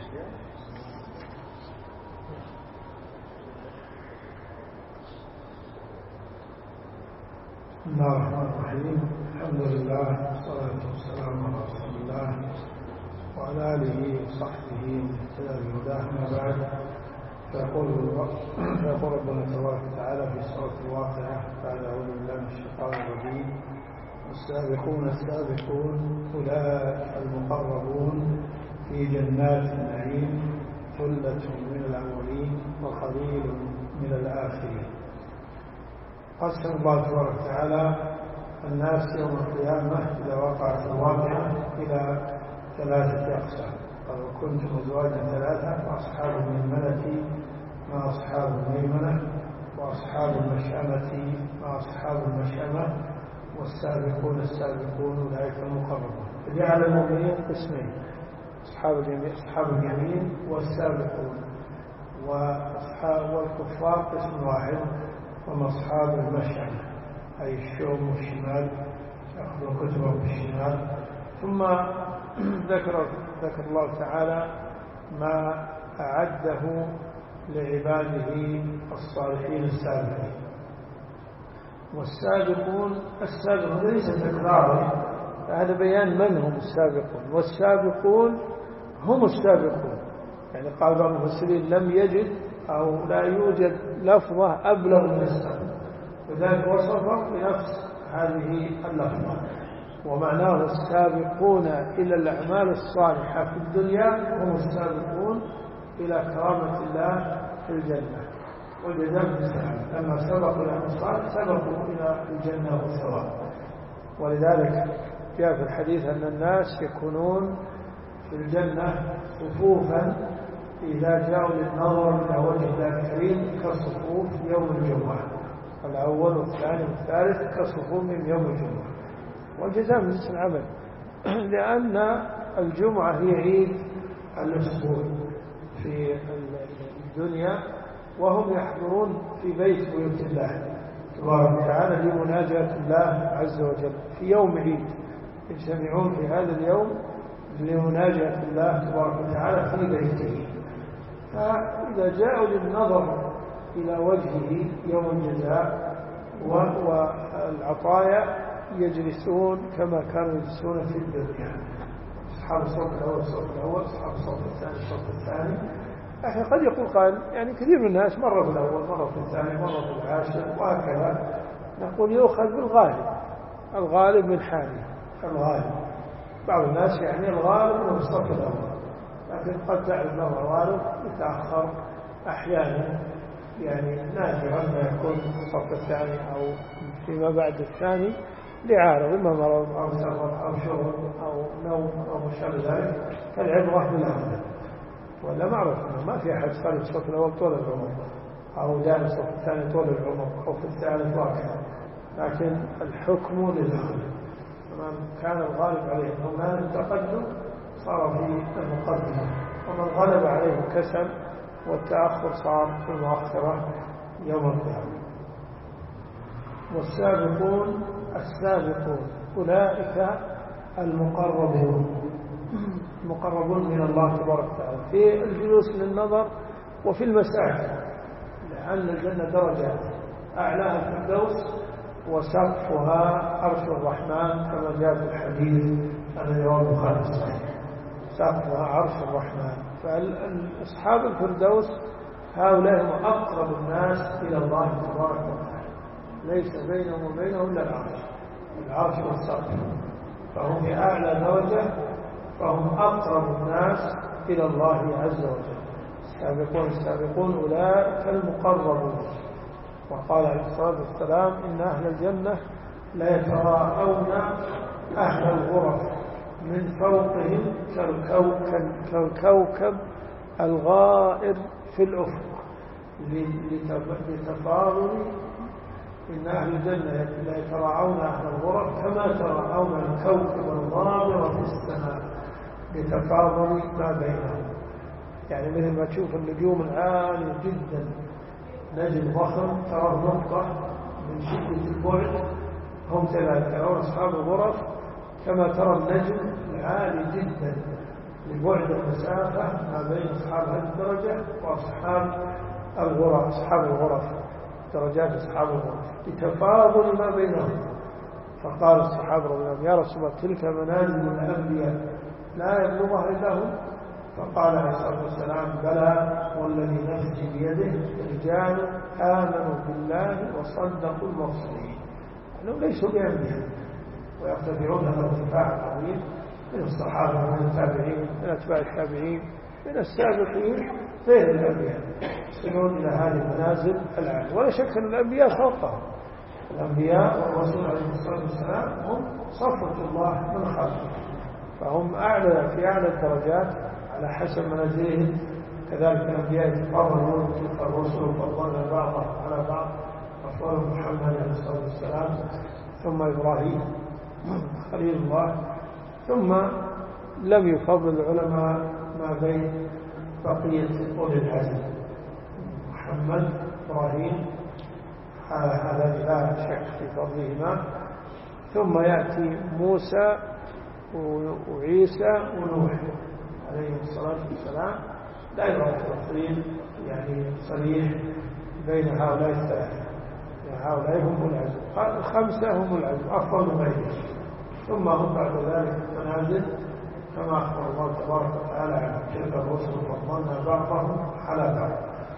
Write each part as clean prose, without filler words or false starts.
بسم الله الرحمن الرحيم. الحمد لله والصلاة والسلام على رسول الله وعلى آله وصحبه ومن اهتدى بهداه. أما بعد، فيقول ربنا تبارك وتعالى في سورة الواقعة بعد أعوذ بالله من الشيطان الرجيم: والسابقون السابقون أولئك المقربون في جنات النعيم ثلة من الأولين وقليل من الآخرين. قسم الله تبارك وتعالى الناس يوم القيامة إذا وقعت الواقعة إلى 3 أقسام. قال: وكنتم أزواجا 3 فأصحاب الميمنة ما أصحاب الميمنة، وأصحاب المشأمة ما أصحاب المشأمة، والسابقون السابقون أولئك المقربون. فجعل المؤمنين قسمين: أصحاب اليمين والسابقون، والكفار قسم واحد هم أصحاب المشأمة، أي الشوم والشمال، يأخذون كتبهم بالشمال. ثم ذكر الله تعالى ما أعده لعباده الصالحين السابقين. والسابقون ليس تكرارا، هذا بيان من هم السابقون. والسابقون هم السابقون، يعني قال بعض المفسرين: لم يجد أو لا يوجد لفظة أبلغ من السابق، وذلك وصف بنفس هذه اللفظة. ومعناه السابقون إلى الأعمال الصالحة في الدنيا هم السابقون إلى كرامة الله في الجنة والجزاء بالسلام. لما سبقوا إلى الصالح سبقوا إلى الجنة والثواب. ولذلك جاء في الحديث أن الناس يكونون في الجنة صفوفا إذا جاءوا للنظر إلى وجه الله الكريم كالصفوف يوم الجمعة، الأول والثاني والثالث كالصفوف من يوم الجمعة. والجزاء من جنس العمل، لأن الجمعة هي عيد الأسبوع في الدنيا، وهم يحضرون في بيت الله تبارك وتعالى لمناجاة الله عز وجل في يوم عيد، يجتمعون في هذا اليوم لمناجاة الله تبارك وتعالى في بيته. فإذا جاءوا للنظر إلى وجهه يوم الجزاء والعطايا يجلسون كما كانوا يجلسون في الدنيا، أصحاب الصف الأول أصحاب الصف الثاني الصف الثاني. لكن قد يقول قائل: يعني كثير من الناس مرة في الأول، مرة في الثاني، مرة في العاشر، وهكذا. نقول: يؤخذ بالغالب، الغالب من حاله، الغالب. بعض الناس يعني الغالب هو الصف الأول، لكن قد تعرف له الغالب يتأخر أحيانا، يعني نادرا ما يكون الصف الثاني أو فيما بعد الثاني لعارض، إما مرض أو سفر أو شغل أو نوم أو مشابه ذلك، فالعبرة بالأغلب. ولا معروف أنه ما في أحد صار الصف الأول طول العمر، أو دام الصف الثاني طول العمر، أو في الثالث وهكذا، لكن الحكم للغالب. فمن كان الغالب عليه أنه التقدم صار في المقدمة، ومن غلب عليه الكسل والتأخر صار في المؤخرة يوم القيامة. والسابقون السابقون أولئك المقربون من الله تبارك وتعالى في الجلوس للنظر وفي المساجد، لأن الجنة درجات، أعلاها الفردوس وسقفها عرش الرحمن كما جاء في الحديث الذي رواه البخاري الصحيح، سقفها عرش الرحمن. فأصحاب الفردوس هؤلاء هم أقرب الناس إلى الله تبارك وتعالى، ليس بينهم وبينه إلا العرش والسقف، فهم في أعلى درجة، فهم أقرب الناس إلى الله عز وجل. السابقون أولئك المقربون. وقال عليه الصلاة والسلام: إن أهل الجنة لا يتراءون أهل الغرف من فوقهم كالكوكب الغائر في الأفق، لتفاضل. إن أهل الجنة لا يتراءون أهل الغرف كما يتراءون الكوكب الغابر في السماء لتفاضل ما بينهم. يعني مثل ما تشوف النجوم العالية جدا، نجم ضخم تراه نقطة من شدة البعد، هم كذلك يرون أصحاب الغرف كما ترى النجم العالي جدا لبعد المسافة ما بين أصحاب هذه الدرجة وأصحاب الغرف، أصحاب الغرف، درجات أصحاب الغرف لتفاضل ما بينهم. فقال الصحابة رضي الله عنهم: يا رسول الله تلك منازل الأنبياء لا يبلغها إلا هم. فقال عليه الصلاة والسلام: بلى والذي نفسي بيده رجال آمنوا بالله وصدقوا المرسلين، أنهم ليسوا بأنبياء ويرتفعون هذا الارتفاع العظيم من الصحابة ومن التابعين من أتباع التابعين من السابقين غير الأنبياء، يصلون إلى هذه المنازل العالية. ولا شك أن الأنبياء فوقهم، الأنبياء والرسول عليه الصلاة والسلام هم صفوة الله من خلقه، فهم أعلى في أعلى الدرجات على حسب منازلهم. كذلك الأنبياء يتفضلون تلك الرسل وفضلنا بعضهم على بعض، أفضل محمد عليه الصلاة والسلام ثم إبراهيم خليل الله، ثم لم يفضل العلماء ما بين بقية أولي العزم، محمد إبراهيم هذا لا شك في فضلهما، ثم يأتي موسى وعيسى ونوح عليه الصلاة والسلام. لا يرى تفضيل يعني صريح بين هؤلاء الثلاثة، هؤلاء هم العزم، الخمسة هم العزم أفضل من غيرهم، ثم هم بعد ذلك المنازل كما أخبر الله تبارك وتعالى عن تلك الرسل فضلنا بعضهم على بعض.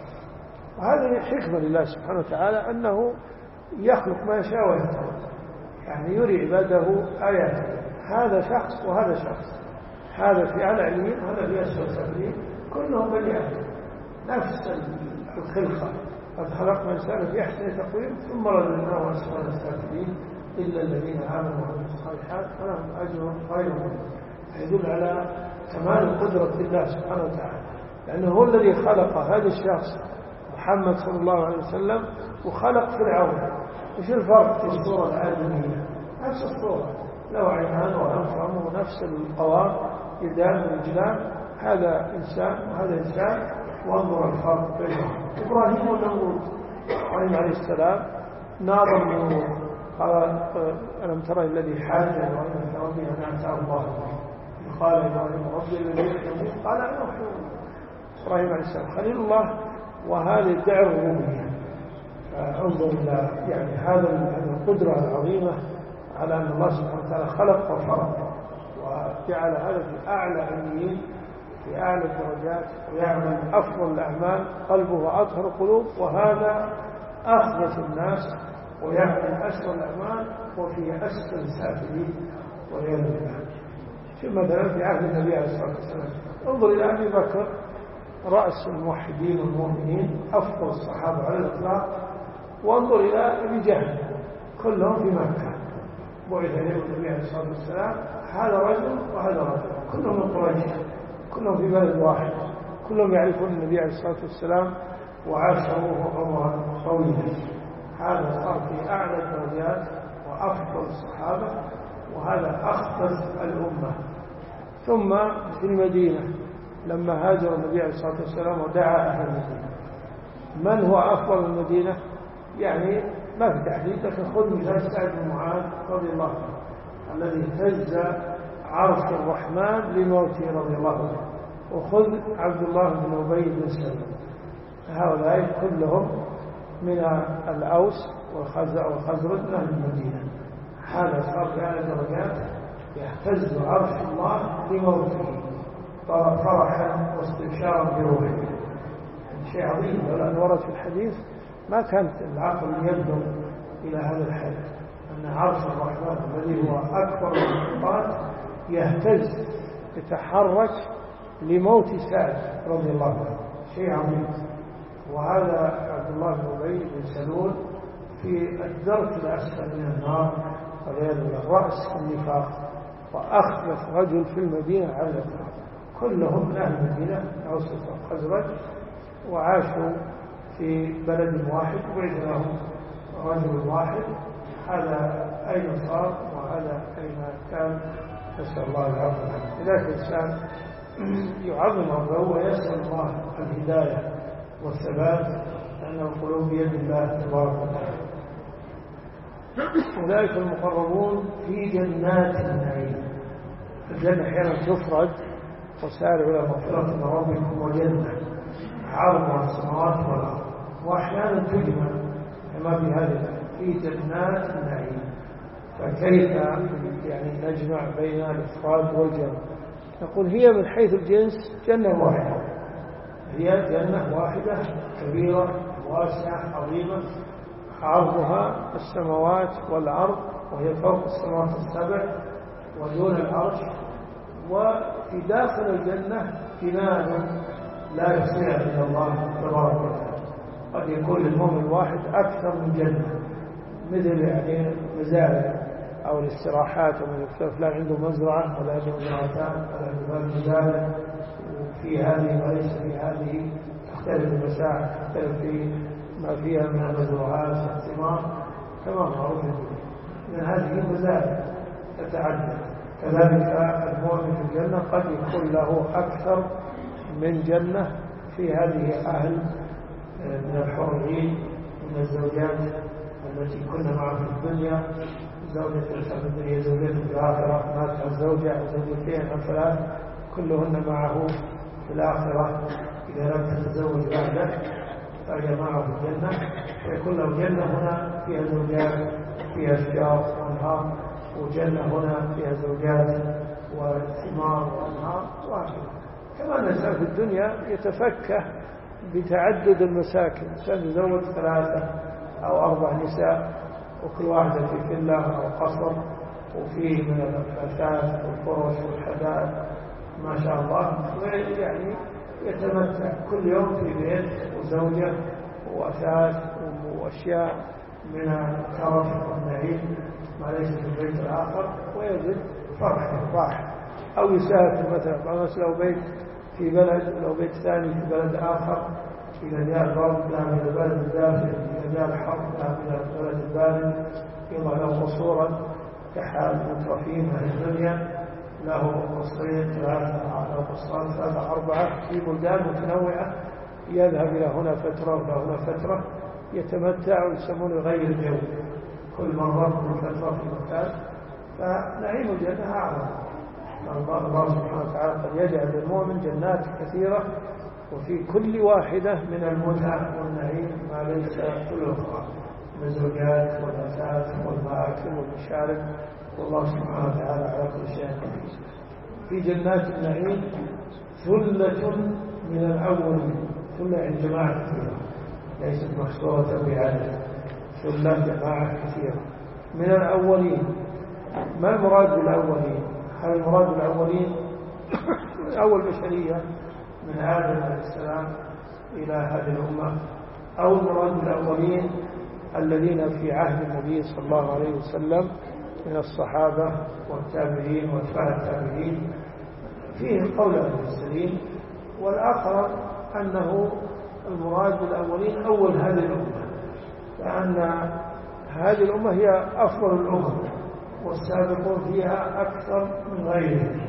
وهذه حكمة لله سبحانه وتعالى أنه يخلق ما يشاء ويختار، يعني يري عباده آياته، هذا شخص وهذا شخص، هذا في أعلى عليين وهذا في أسفل سافلين، كلهم بني آدم نفس الخلقة. قد خلقنا الإنسان في أحسن تقويم ثم رددناه أسفل السافلين إلا الذين آمنوا وعملوا الصالحات فلهم أجر غير ممنون. يدل على كمال قدرة الله سبحانه وتعالى، لأنه هو الذي خلق هذا الشخص محمد صلى الله عليه وسلم وخلق فرعون. وش الفرق في الصورة الآدمية؟ نفس الصورة، له عينان وأنفهم ونفس القوام، يدان ورجلان، هذا إنسان وهذا إنسان، وانظر الفرق بينهم. إبراهيم والنمرود، إبراهيم عليه السلام نار النمرود، قال: ألم ترى الذي حاج إبراهيم فربه أن آتاه الله، قال إبراهيم: ربي الذي يحيي، قال: أنا أحيي. إبراهيم عليه السلام خليل الله، وهذا ادعى الربوبية. فانظر إلى يعني هذا القدرة العظيمة على أن الله سبحانه وتعالى خلق وفرق وجعل هذا في أعلى علمين في أعلى الدرجات، ويعمل أفضل الأعمال، قلبه أطهر القلوب، وهذا أخبث الناس ويعمل أسوأ الأعمال وفي أسفل السافلين والعياذ بالله. شوف مثلا في عهد النبي عليه الصلاة والسلام، انظر إلى أبي بكر رأس الموحدين والمؤمنين، أفضل الصحابة على الإطلاق، وانظر إلى أبي جهل، كلهم في مكة، بعث إليهم النبي عليه الصلاة والسلام، هذا رجل وهذا رجل، كلهم من قريش، كلهم في بلد واحد، كلهم يعرفون النبي عليه الصلاة والسلام وعاشروه عمرا طويلا. هذا صار في أعلى الدرجات وأفضل الصحابة، وهذا أخبث الأمة. ثم في المدينة لما هاجر النبي عليه الصلاة والسلام ودعا أهل المدينة، من هو أفضل المدينة؟ يعني ما في تحديد، لكن خذ مثال سعد بن معاذ رضي الله عنه الذي اهتز عرش الرحمن لموته رضي الله عنه، وخذ عبد الله بن أبي بن سلول، هؤلاء كلهم من الأوس والخزرج من أهل المدينة. هذا صار في أعلى درجات، يهتز عرش الله لموته فرحا واستبشارا بروحه، شيء عظيم. ولأن ورد في الحديث ما كانت العقل يبدو إلى هذا الحد، أن عرش الرحمن الذي هو أكبر المخلوقات يهتز يتحرك لموت سعد رضي الله عنه، شيء عظيم. وهذا عبد الله بن أبي بن سلول في الدرك الأسفل من النار والعياذ بالله، رأس النفاق وأخبث رجل في المدينة على الإطلاق، كلهم من أهل المدينة أوس والخزرج، وعاشوا في بلد واحد وبعد لهم رجل واحد. هذا أين صار وهذا أين كان؟ نسأل الله العافية. لذلك الإنسان يعظم ربه ويسأل الله الهداية والثبات، لأن القلوب بيد الله تبارك وتعالى. أولئك المقربون في جنات النعيم. الجنة أحيانا تفرد وسارعوا إلى مغفرة من ربكم وجنة عرضها السماوات والأرض. وأحيانا تجمع كما في هذه في جنات النعيم. فكيف يعني نجمع بين الإفراد والجمع؟ نقول هي من حيث الجنس جنة واحدة، هي جنة واحدة كبيرة واسعة عظيمة عرضها السماوات والأرض، وهي فوق السماوات السبع ودون العرش. وفي داخل الجنة جنان لا يحصيها إلا الله تبارك وتعالى. قد يكون للمؤمن الواحد أكثر من جنة، مثل يعني مزارع أو الاستراحات، ومن فلان عنده مزرعة ولا عنده مزرعتان ولا عنده مزارع، وفي هذه وليس في هذه، تختلف المساحة، تختلف في ما فيها من المزروعات والثمار كما معروف. من هذه المزارع تتعدد. كذلك المؤمن في الجنة قد يكون له أكثر من جنة. في هذه أهل من الحرين من الزوجات التي كنا معه في الدنيا، زوجة في الدنيا زوجة في الآخرة، مات الزوجة أو زوجتين أو ثلاث كلهن معه في الآخرة. إذا لم تتزوج بعده فهي معه في الجنة، فيكون له جنة هنا فيها زوجات فيها أشجار وأنهار، وجنة هنا فيها زوجات وثمار وأنهار وهكذا. كما أن الإنسان في الدنيا يتفكه بتعدد المساكن، الإنسان يزوج 3 أو 4 نساء، وكل واحدة في فيلا أو قصر، وفيه من الأثاث والفرش والحدائق ما شاء الله، ويعني يتمتع كل يوم في بيت وزوجة وأثاث وأشياء من الترف والنعيم ما ليس في البيت الآخر، ويجد فرحة راحة. أو يسافر مثلا لو بيت في بلد، لو بيت ثاني في بلد آخر، إذا جاء البرد ذهب إلى البلد الداخل، إذا جاء الحر ذهب إلى البلد البارد، يضع له قصورا كحال مترفين أهل الدنيا، له قصرين 3 قصران 3 4 في بلدان متنوعة، يذهب إلى هنا فترة وإلى هنا فترة، يتمتع ويسمون غير الجو، كل مرة كل فترة في مكان. فنعيم الجنة أعظم. الله سبحانه وتعالى قد يجعل للمؤمن جنات كثيرة، وفي كل واحدة من المتع والنعيم ما ليس في الأخرى، من الزوجات والأثاث والمآكل والمشارب، والله سبحانه وتعالى على كل شيء قدير. في جنات النعيم ثلة من الأولين، ثلة عند جماعة كثيرة ليست محصورة بعدد، ثلة جماعة كثيرة من الأولين. ما المراد بالأولين؟ هل المراد بالأولين من أول بشرية من آدم عليه السلام إلى هذه الأمة، أو المراد بالأولين الذين في عهد النبي صلى الله عليه وسلم من الصحابة والتابعين وأتباع التابعين؟ فيه قول المفسرين، والآخر أنه المراد بالأولين أول هذه الأمة، لأن هذه الأمة هي أفضل الأمم، والسابقون فيها أكثر من غيرهم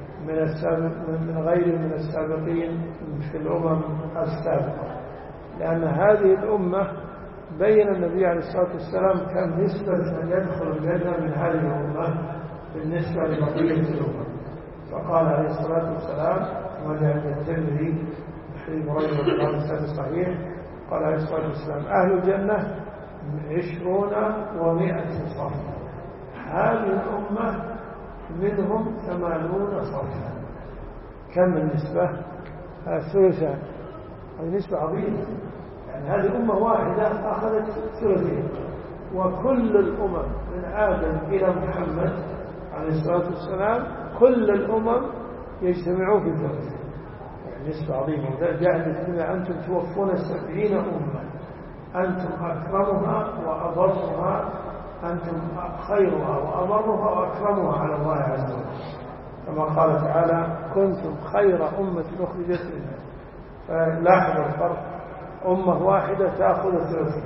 من السابقين في الأمم السابقة. لأن هذه الأمة بين النبي عليه الصلاة والسلام كان نسبة من يدخل الجنة من هذه الأمة بالنسبة لبقية الأمم. فقال عليه الصلاة والسلام كما جاء في الترمذي حديث هريرة رضي الله عنه الصحيح، قال عليه الصلاة والسلام: أهل الجنة 20 و100 صف، هذه الأمة منهم 80 صفا. كم النسبة؟ 3. هذه نسبة عظيمة، يعني هذه أمة واحدة أخذت 3، وكل الأمم من آدم إلى محمد عليه الصلاة والسلام كل الأمم يجتمعون في 3، يعني نسبة عظيمة. وذلك جاء الذين أنتم توفون 70 أمة، أنتم أكرمها وأبرها، أنتم خيرها وأبرها وأكرمها على الله عز وجل، كما قال تعالى: كنتم خير أمة أخرجت للناس. فلاحظ الفرق، أمة واحدة تأخذ 30،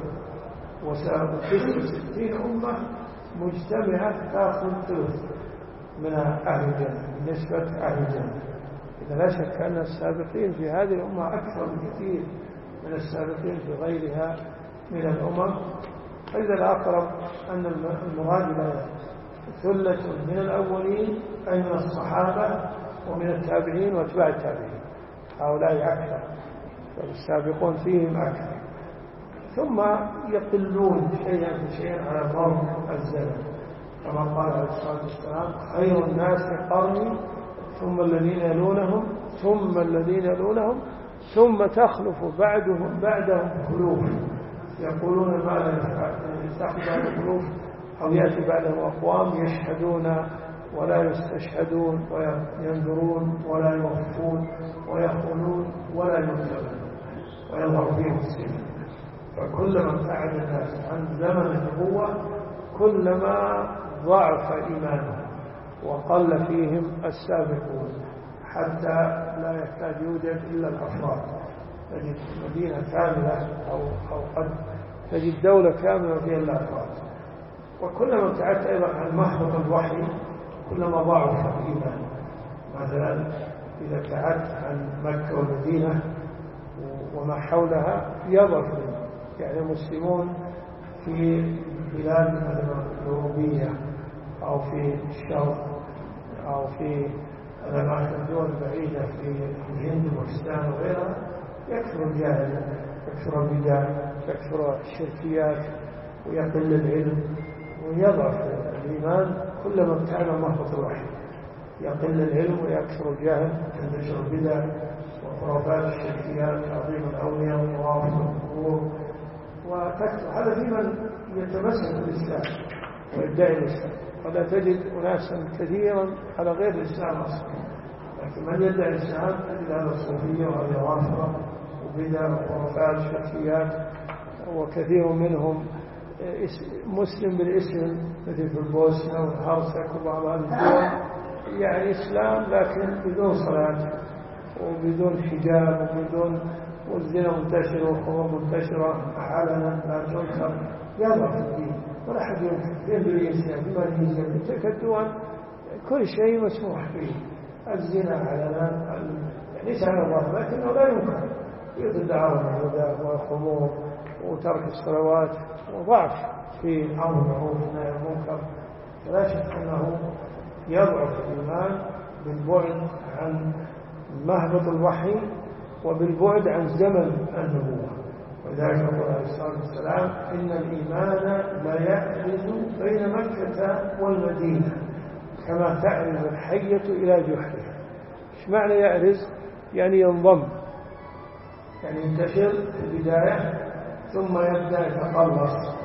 و60 أمة مجتمعة تأخذ 30 من أهل الجنة بالنسبة أهل الجنة. إذا لا شك أن السابقين في هذه الأمة أكثر بكثير من السابقين في غيرها من الأمم. فإذا الأقرب أن المراد ثلة من الأولين أي من الصحابة ومن التابعين واتباع التابعين، هؤلاء أكثر، فالسابقون فيهم أكثر، ثم يقلون شيئا فشيئا على مر الزمن، كما قال عليه الصلاة والسلام: خير الناس قرني ثم الذين يلونهم ثم الذين يلونهم ثم تخلف بعدهم خلوف يقولون ما لا يفعل، يستقبل خلوف، أو يأتي بعدهم أقوام يشهدون ولا يستشهدون وينذرون ولا يوفون ويخونون ولا ينذرون ويظهر فيهم السنة. فكلما ابتعد الناس عن زمن النبوة كلما ضعف إيمانهم وقل فيهم السابقون، حتى لا يكاد يوجد إلا الأفراد. تجد مدينة كاملة أو قد تجد دولة كاملة فيها الأفراد. وكلما ابتعدت أيضا عن محبط الوحي كلما ضعف الإيمان. مثلا إذا ابتعدت عن مكة والمدينة وما حولها يضعف، يعني المسلمون في بلاد مثلا الأوروبية أو في الشرق أو في الدول البعيدة في الهند وباكستان وغيرها يكثر الجاهل، يكثر البدع، يكثر الشركيات، ويقل العلم ويضعف الإيمان. كلما ابتعد محبط الوحي يقل العلم ويكثر الجاهل، تنتشر البدع وخرافات الشركيات، تعظيم الأولياء والطواف والقبور، وتكثر. هذا في من يتمسك بالإسلام ويدعي الإسلام، ولا تجد أناسا كثيرا على غير الإسلام أصلا، لكن من يدعي الإسلام تجد هذا الصوفية وهذه رافضة وبدع وخرافات شركيات، وكثير منهم مسلم بالاسم، مثل في البوسنة والهرسك وبعض هذه الدول، يعني إسلام لكن بدون صلاة وبدون حجاب وبدون، والزنا منتشر والخمور منتشرة علنا لا تنكر، يضعف الدين ولا أحد ينكر في إندونيسيا في ماليزيا في تلك الدول كل شيء مسموح فيه، الزنا علنا ليس على الله لكنه لا ينكر، مثل دعاوى الهدى والخمور وترك الصلوات وضعف في أمر المعروف والنهي عن المنكر. فلا شك أنه يضعف الإيمان بالبعد عن مهبط الوحي وبالبعد عن زمن النبوة. ولذلك قال عليه الصلاة والسلام: إن الإيمان لا يعرز بين مكة والمدينة كما تعرز الحية إلى جحرها. إيش معنى يعرز؟ يعني ينضم، يعني ينتشر في البداية ثم يبدأ يتقلص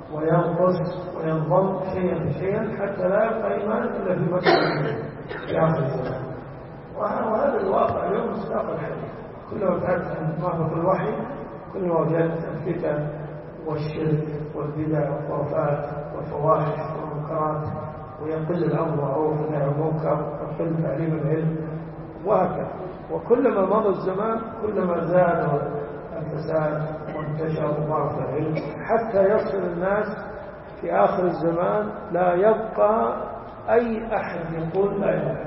وينقص وينضم شيئا فشيئا حتى لا يبقى إيمان إلا في مكة في آخر الزمان. وهذا الواقع اليوم مصداق الحديث. كلما ابتعدت عن مهبط الوحي كلما وجدت الفتن والشرك والبدع والخرافات والفواحش والمنكرات، ويقل الأمر بالمعروف والنهي عن المنكر، ويقل تعليم العلم، وهكذا. وكلما مضى الزمان كلما زاد الفساد وانتشر ضعف العلم، حتى يصل الناس في آخر الزمان لا يبقى أي أحد يقول لا إله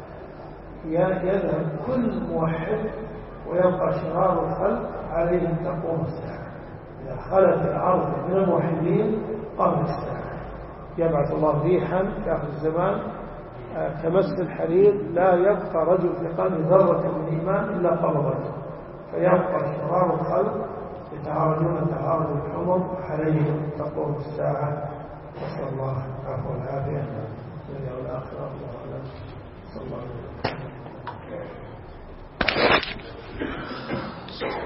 إلا الله، يذهب كل موحد ويبقى شرار الخلق عليهم تقوم الساعة. إذا خلت الأرض من الموحدين قامت الساعة. يبعث الله ريحا في آخر الزمان كمس الحرير، لا يبقى رجل في قلبه ذرة من إيمان إلا قبضته، فيبقى شرار الخلق يتعارضون تعارض الحمر عليهم تقوم الساعة. نسأل الله العفو والعافية.